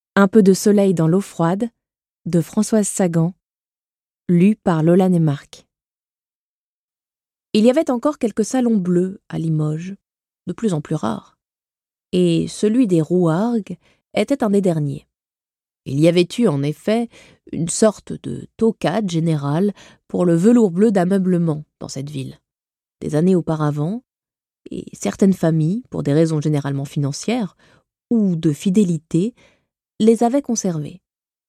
Un peu de soleil dans l'eau froide de Françoise Sagan, lu par Lola Neymarck. Il y avait encore quelques salons bleus à Limoges, de plus en plus rares, et celui des Rouargues était un des derniers. Il y avait eu, en effet, une sorte de toquade générale pour le velours bleu d'ameublement dans cette ville. Des années auparavant, et certaines familles, pour des raisons généralement financières ou de fidélité, les avaient conservés.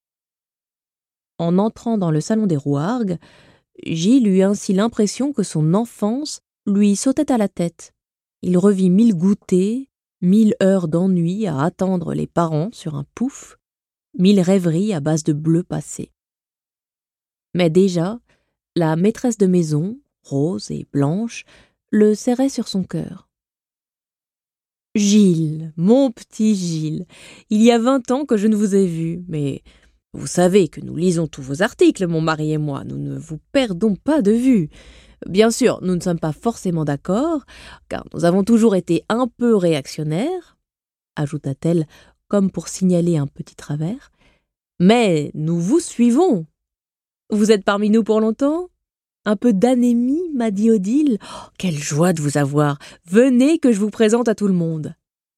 En entrant dans le salon des Rouargues, Gilles eut ainsi l'impression que son enfance lui sautait à la tête. Il revit 1000 goûters, 1000 heures d'ennui à attendre les parents sur un pouf, 1000 rêveries à base de bleu passé. Mais déjà, la maîtresse de maison, rose et blanche, le serrait sur son cœur. « Gilles, mon petit Gilles, il y a 20 ans que je ne vous ai vu, mais vous savez que nous lisons tous vos articles, mon mari et moi, nous ne vous perdons pas de vue. Bien sûr, nous ne sommes pas forcément d'accord, car nous avons toujours été un peu réactionnaires, ajouta-t-elle comme pour signaler un petit travers, mais nous vous suivons. Vous êtes parmi nous pour longtemps ? Un peu d'anémie, m'a dit Odile. Oh, quelle joie de vous avoir. Venez que je vous présente à tout le monde.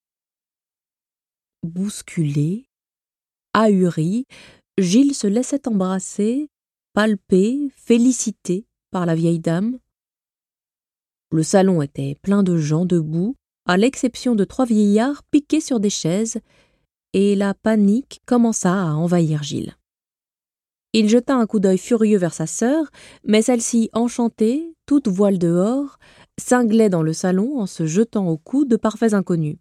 Bousculé, ahuri, Gilles se laissait embrasser, palper, féliciter par la vieille dame. Le salon était plein de gens debout, à l'exception de 3 vieillards piqués sur des chaises, et la panique commença à envahir Gilles. Il jeta un coup d'œil furieux vers sa sœur, mais celle-ci, enchantée, toute voile dehors, cinglait dans le salon en se jetant au cou de parfaits inconnus.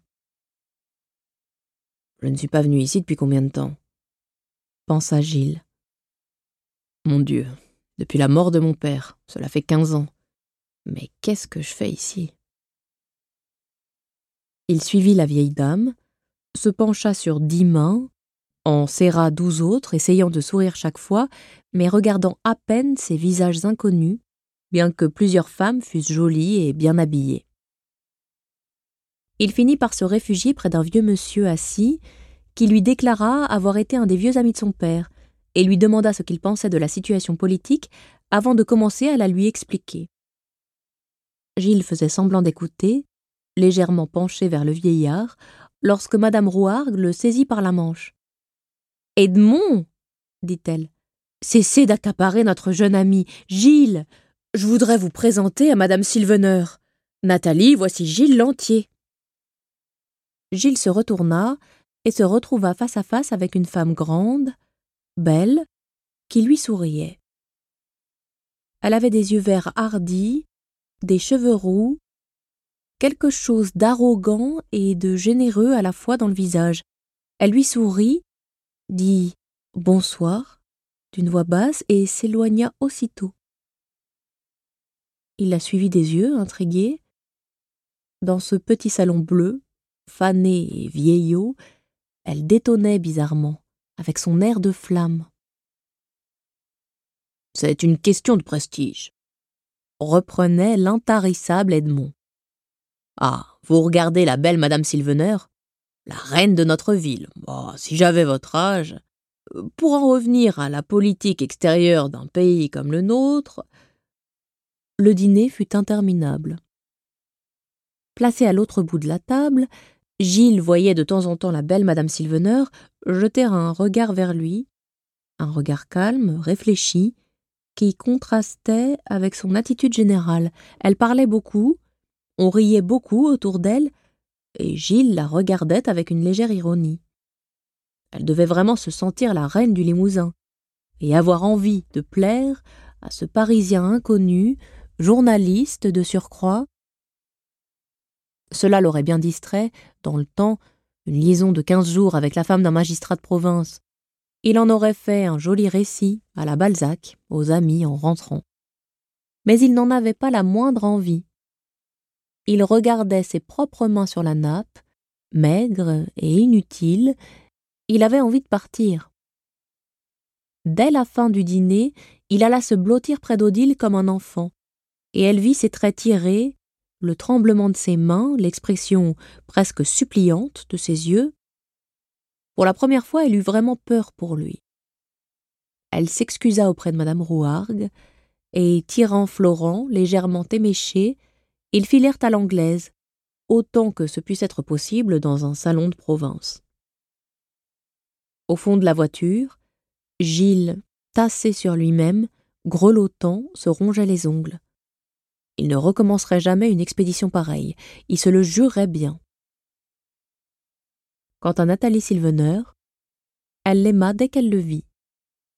« Je ne suis pas venu ici depuis combien de temps ?» pensa Gilles. « Mon Dieu, depuis la mort de mon père, cela fait 15 ans. Mais qu'est-ce que je fais ici ?» Il suivit la vieille dame, se pencha sur 10 mains, en serra 12 autres, essayant de sourire chaque fois, mais regardant à peine ces visages inconnus, bien que plusieurs femmes fussent jolies et bien habillées. Il finit par se réfugier près d'un vieux monsieur assis, qui lui déclara avoir été un des vieux amis de son père, et lui demanda ce qu'il pensait de la situation politique avant de commencer à la lui expliquer. Gilles faisait semblant d'écouter, légèrement penché vers le vieillard, lorsque madame Rouargue le saisit par la manche. « Edmond, dit-elle, cessez d'accaparer notre jeune ami. Gilles, je voudrais vous présenter à madame Sylveneur. Nathalie, voici Gilles Lantier. » Gilles se retourna et se retrouva face à face avec une femme grande, belle, qui lui souriait. Elle avait des yeux verts hardis, des cheveux roux, quelque chose d'arrogant et de généreux à la fois dans le visage. Elle lui sourit, dit « Bonsoir » d'une voix basse et s'éloigna aussitôt. Il la suivit des yeux, intrigué. Dans ce petit salon bleu, fané et vieillot, elle détonnait bizarrement, avec son air de flamme. « C'est une question de prestige », reprenait l'intarissable Edmond. « Ah, vous regardez la belle madame Sylveneur, la reine de notre ville. Oh, si j'avais votre âge. Pour en revenir à la politique extérieure d'un pays comme le nôtre... » Le dîner fut interminable. Placé à l'autre bout de la table, Gilles voyait de temps en temps la belle madame Sylveneur jeter un regard vers lui, un regard calme, réfléchi, qui contrastait avec son attitude générale. Elle parlait beaucoup, on riait beaucoup autour d'elle, et Gilles la regardait avec une légère ironie. Elle devait vraiment se sentir la reine du Limousin, et avoir envie de plaire à ce Parisien inconnu, journaliste de surcroît. Cela l'aurait bien distrait, dans le temps, une liaison de 15 jours avec la femme d'un magistrat de province. Il en aurait fait un joli récit, à la Balzac, aux amis en rentrant. Mais il n'en avait pas la moindre envie. Il regardait ses propres mains sur la nappe, maigres et inutiles. Il avait envie de partir. Dès la fin du dîner, il alla se blottir près d'Odile comme un enfant, et elle vit ses traits tirés, le tremblement de ses mains, l'expression presque suppliante de ses yeux. Pour la première fois, elle eut vraiment peur pour lui. Elle s'excusa auprès de madame Rouargue, et, tirant Florent, légèrement éméché, ils filèrent à l'anglaise, autant que ce puisse être possible dans un salon de province. Au fond de la voiture, Gilles, tassé sur lui-même, grelottant, se rongeait les ongles. Il ne recommencerait jamais une expédition pareille, il se le jurerait bien. Quant à Nathalie Silvener, elle l'aima dès qu'elle le vit.